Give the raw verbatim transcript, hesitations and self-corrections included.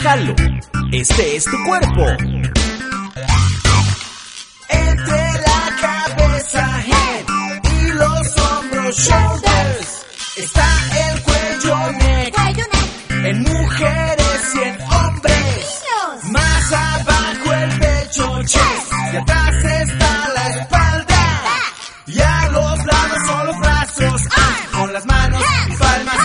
Déjalo, este es tu cuerpo. Entre la cabeza, head, y los hombros, shoulders, está el cuello, neck, en mujeres y en hombres. Más abajo el pecho, chest, y atrás está la espalda. Y a los lados son los brazos, con las manos y palmas